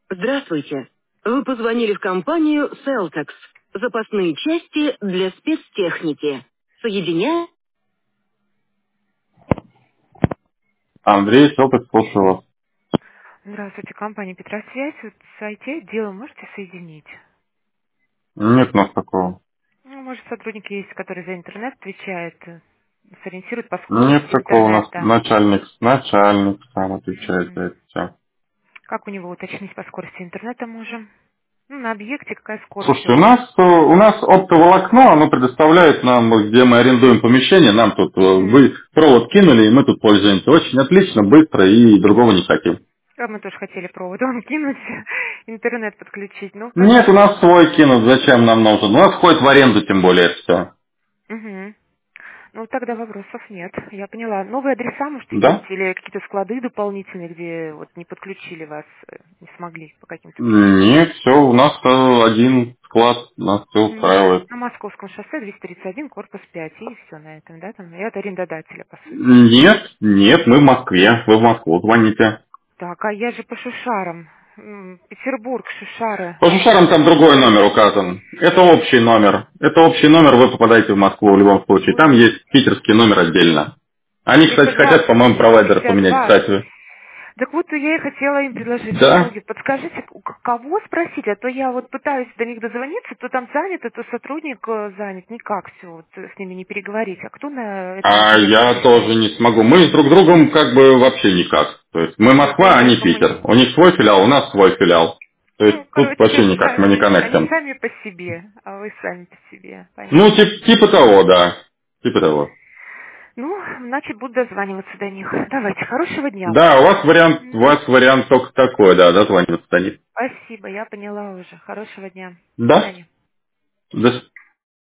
Здравствуйте. Вы позвонили в компанию Celtex. Запасные части для спецтехники. Соединяю. Андрей, Селтекс, слушаю вас. Здравствуйте, компания Петросвязь. Вот с IT-отдела можете соединить? Нет у нас такого. Ну, может, сотрудник есть, который за интернет отвечает, сориентирует по Нет скорости такого у нас. интернета. Начальник сам отвечает за Мгм. это все. Как у него уточнить по скорости интернета можем? Ну, на объекте какая скорость у Слушайте, у вас? нас, у нас оптоволокно, оно предоставляет нам, где мы арендуем помещение, нам тут Мгм. вы провод кинули, и мы тут пользуемся. Очень отлично, быстро и другого не хотим. А мы тоже хотели провод вам кинуть, интернет подключить. Ну, Нет, у понятно. нас свой кинут, зачем нам нужен? У нас входит в аренду, тем более, это все. Мгм. Ну, тогда вопросов нет. Я поняла. Новые адреса можете Да? дать или какие-то склады дополнительные, где вот не подключили вас, не смогли по каким-то причинам? Нет, все, у нас один склад, нас все Мгм. устраивает. На Московском шоссе 231, корпус 5, и все на этом, да, там, и от арендодателя, по сути. Нет, мы в Москве, вы в Москву звоните. Так, а я же по Шушарам. Петербург, Шушары. По Шушарам там другой номер указан. Это общий номер. Это общий номер, вы попадаете в Москву в любом случае. Вот. Там есть питерский номер отдельно. Они, кстати, хотят, 320, по-моему, провайдера поменять, 62. кстати. Так вот, я и хотела им предложить Да? услуги. Подскажите, кого спросить? А то я вот пытаюсь до них дозвониться, то там занято, то сотрудник занят. Никак все вот с ними не переговорить. А кто на этот А момент я отвечает? тоже не смогу. Мы с друг другом как бы вообще никак. То есть мы Ну, Москва, а прямой не коммуникации. Питер. У них свой филиал, у нас свой филиал. То есть Ну, тут короче, вообще никак, мы не они коннектим. сами по себе, а вы сами по себе. Ну, Понятно. типа того, да. Типа того. Ну, значит, буду дозваниваться до них. Давайте, хорошего дня Да, вам. у вас вариант только такой, да, дозваниваться до них. Спасибо, я поняла уже. Хорошего дня. До Да? свидания. До